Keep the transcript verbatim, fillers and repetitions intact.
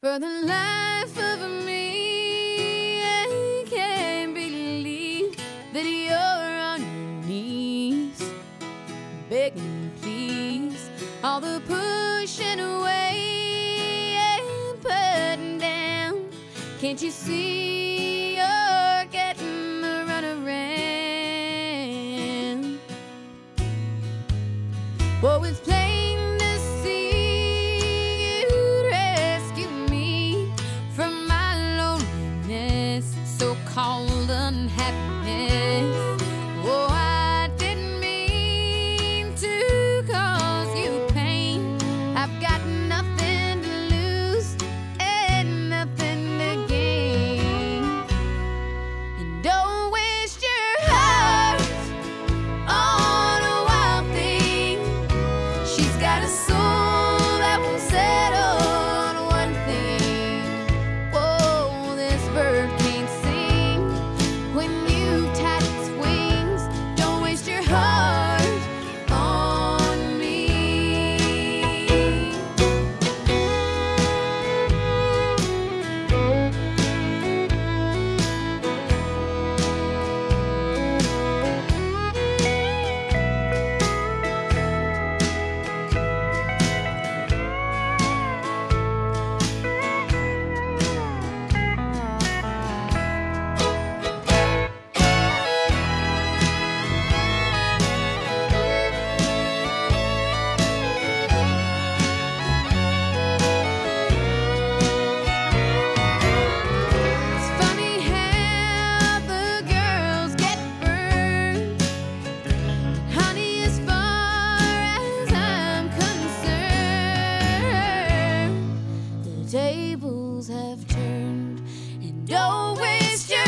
For the life of me, I can't believe that you're on your knees, begging please. All the pushing away and putting down. Can't you see you're getting the runaround? Oh, it's plain to see you'd rescue me from my loneliness, so-called unhappiness. Oh, I didn't mean to cause you pain. I've got nothing to lose and nothing to gain. And don't waste your heart on a wild thing. She's got a soul that won't settle on one thing. Whoa, this bird can't sing when you've tied its wings. Don't waste your heart on me. It's funny how the girls get burned. Honey, as far as I'm concerned, the tables have turned. And don't waste your